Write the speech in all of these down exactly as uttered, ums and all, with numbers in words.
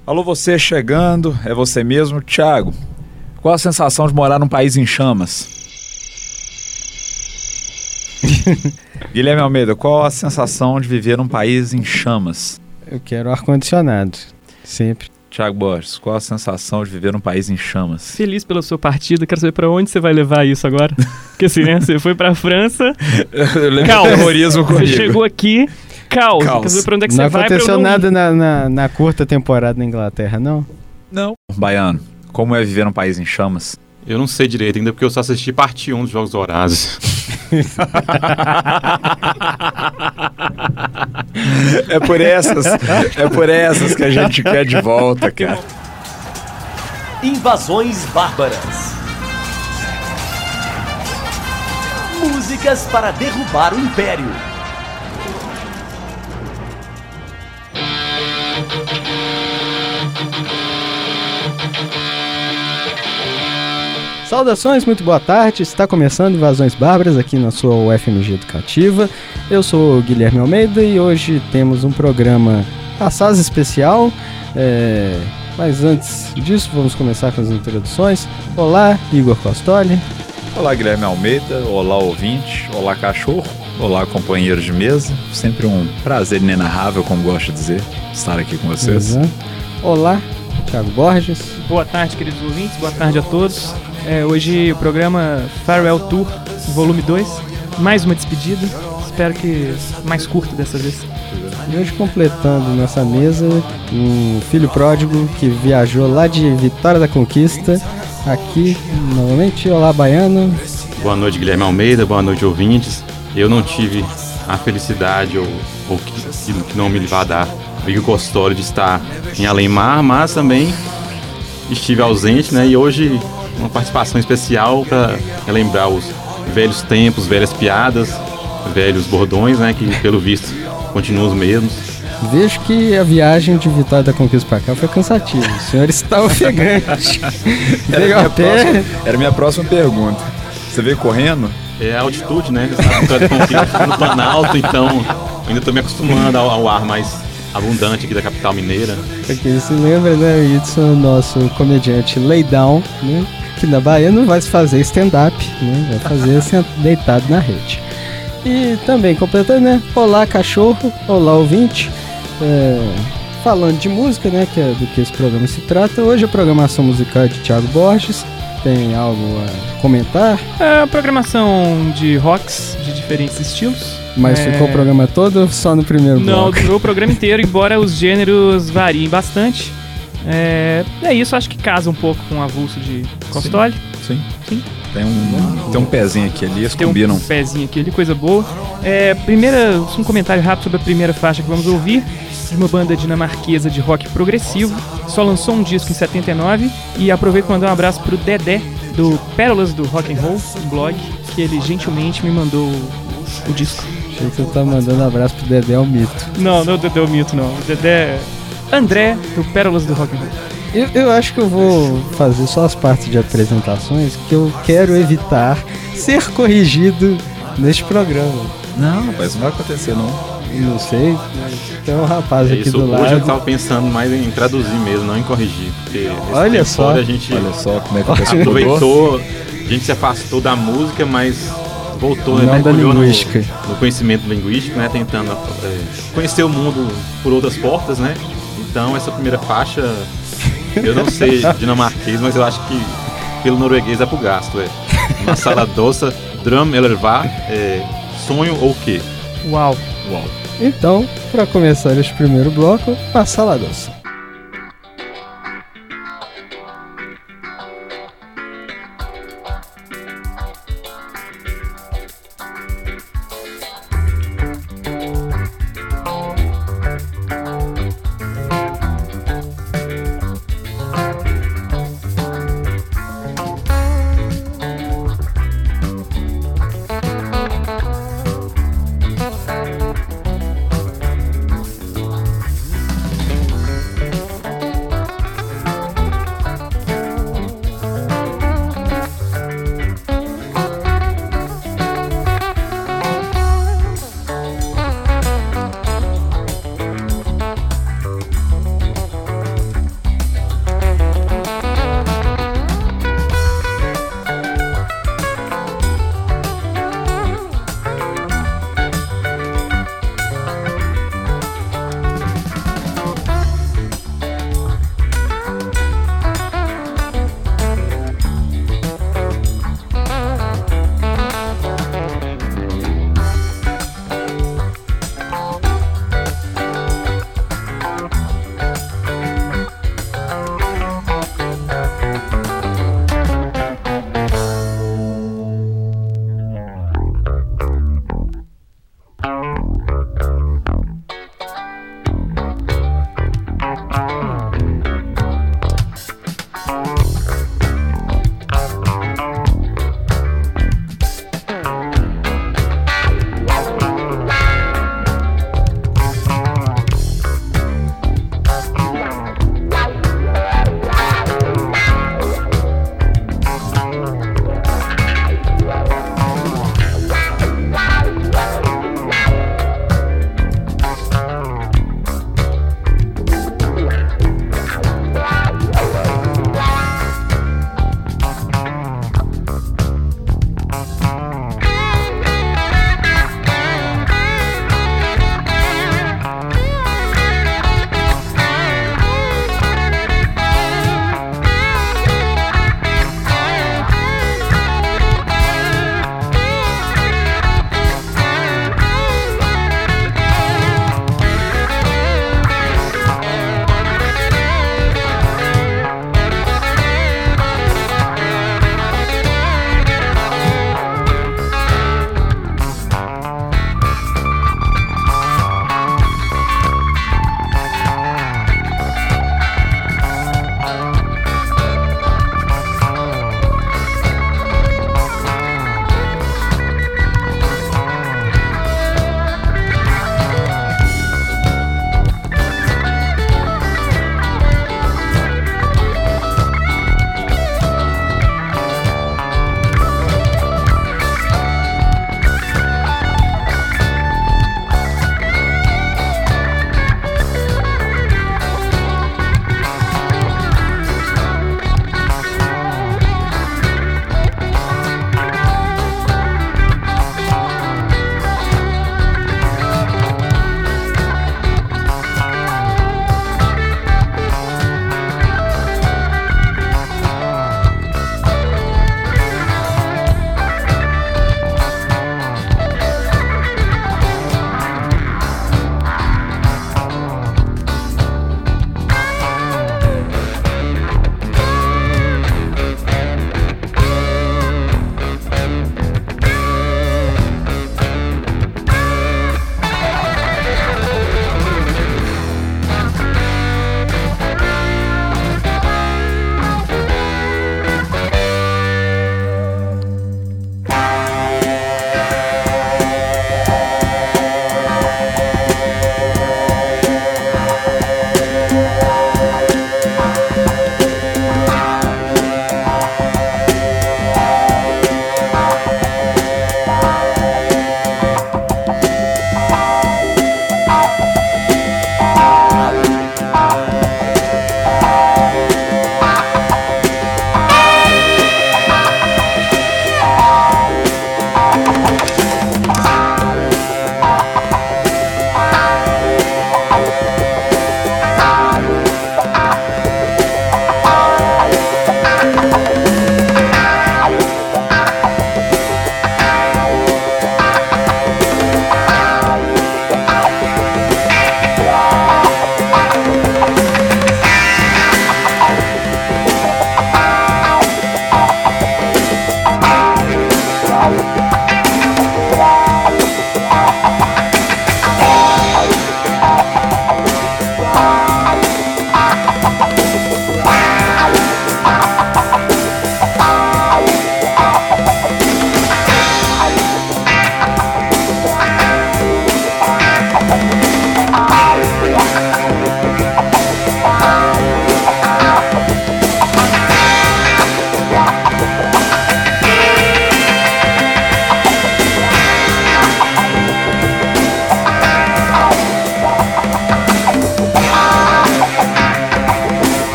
Alô, você chegando, é você mesmo, Thiago. Qual a sensação de morar num país em chamas? Guilherme Almeida, qual a sensação de viver num país em chamas? Eu quero ar-condicionado, sempre. Thiago Borges, qual a sensação de viver num país em chamas? Feliz pela sua partida, quero saber pra onde você vai levar isso agora. Porque assim, né, você foi pra França, caos, terrorismo comigo. Você chegou aqui, caos, caos. Quero saber pra onde é que não você vai. Não aconteceu nada na, na, na curta temporada na Inglaterra, não? Não. Baiano, como é viver num país em chamas? Eu não sei direito ainda, porque eu só assisti parte um dos Jogos Vorazes. É por essas, é por essas que a gente quer de volta, cara. Invasões Bárbaras. Músicas para derrubar o Império. Saudações, muito boa tarde, está começando Invasões Bárbaras aqui na sua U F M G Educativa. Eu sou o Guilherme Almeida e hoje temos um programa assaz especial, é... mas antes disso vamos começar com as introduções. Olá, Igor Costoli. Olá, Guilherme Almeida, olá ouvinte, olá cachorro, olá companheiros de mesa, sempre um prazer inenarrável, como gosto de dizer, estar aqui com vocês. Exato. Olá, Thiago Borges. Boa tarde, queridos ouvintes, boa tarde a todos. É, hoje o programa Farewell Tour, volume dois, mais uma despedida, espero que mais curto dessa vez. E hoje completando nossa mesa, um filho pródigo que viajou lá de Vitória da Conquista, aqui novamente. Olá, Baiano. Boa noite, Guilherme Almeida, boa noite, ouvintes. Eu não tive a felicidade ou, ou que, que não me vai dar o Igor Costoli de estar em Além-Mar, mas também estive ausente, né, e hoje uma participação especial para relembrar os velhos tempos, velhas piadas, velhos bordões, né, que pelo visto continuam os mesmos. Vejo que a viagem de Vitória da Conquista para cá foi cansativa. O senhor está ofegante. Veio a pé. Próxima, era a minha próxima pergunta. Você veio correndo? É a altitude, né? Vitória da Conquista no Planalto, então ainda estou me acostumando ao, ao ar mais abundante aqui da capital mineira. Pra quem se lembra, né, o Edson, nosso comediante laydown, né, que na Bahia não vai se fazer stand-up, né, vai fazer assim, deitado na rede. E também completando, né, olá cachorro, olá ouvinte, é, falando de música, né, que é do que esse programa se trata. Hoje a programação musical é de Thiago Borges. Tem algo a comentar? É a programação de rocks de diferentes estilos. Mas é... ficou o programa todo ou só no primeiro bloco? Não, durou o programa inteiro, embora os gêneros variem bastante. É, é isso, acho que casa um pouco com o avulso de Costoli. Sim, sim. sim. Tem, um, tem um pezinho aqui ali, eles tem combinam. um pezinho aqui ali, coisa boa. É, primeira, um comentário rápido sobre a primeira faixa que vamos ouvir, de uma banda dinamarquesa de rock progressivo. Só lançou um disco em setenta e nove. E aproveito para mandar um abraço pro Dedé, do Pérolas do Rock and Roll, um blog, que ele gentilmente me mandou o disco. Achei que você tá mandando um abraço pro Dedé o Mito. Não, não é o Dedé o Mito, não. O Dedé André, do Pérolas do Rock and Roll. Eu, eu acho que eu vou fazer só as partes de apresentações, que eu quero evitar ser corrigido neste programa. Não, rapaz, não vai acontecer, não. Não sei, mas tem um rapaz é aqui isso, do hoje lado. Hoje eu tava pensando mais em traduzir mesmo, não em corrigir. Porque olha só, a gente olha só como é que a pessoa aproveitou, a gente se afastou da música, mas voltou, não, né, da linguística. No, no conhecimento linguístico, né, tentando é, conhecer o mundo por outras portas, né. Então essa primeira faixa, eu não sei dinamarquês, mas eu acho que pelo norueguês é pro gasto, é. Uma sala doce, drum eller é, sonho ou quê? Uau. Uau. Então, para começar este primeiro bloco, a sala doce.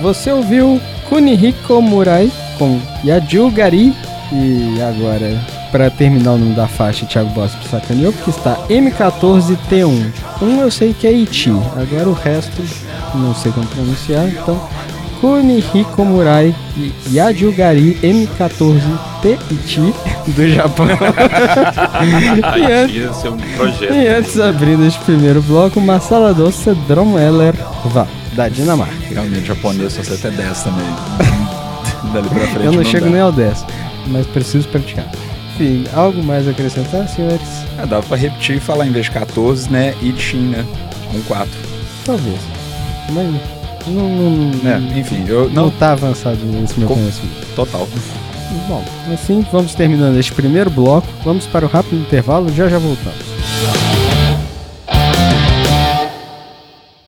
você ouviu Kunihiko Murai com Yaju Gari. E agora, para terminar o nome da faixa, Thiago Boss sacaneou, porque está M quatorze T um. Um eu sei que é Ichi, agora o resto não sei como pronunciar, então Kunihiko Murai e Yaju Gari M quatorze T Ichi do Japão. e antes, ia ser um projeto. E antes, abrindo este primeiro bloco, Masala Doce Dromeller Va, da Dinamarca. Realmente, japonês só sei até dez também. Dali pra frente. Eu não, não chego dá. nem ao dez, mas preciso praticar. Enfim, algo mais a acrescentar, senhores? Ah, dá pra repetir e falar em vez de quatorze, né? Ichi, né? Com quatro. Talvez. Mas não, não, É, enfim, eu não não. tá avançado nesse meu Com- conhecimento. Total. Bom, assim vamos terminando este primeiro bloco. Vamos para o rápido intervalo, já já voltamos.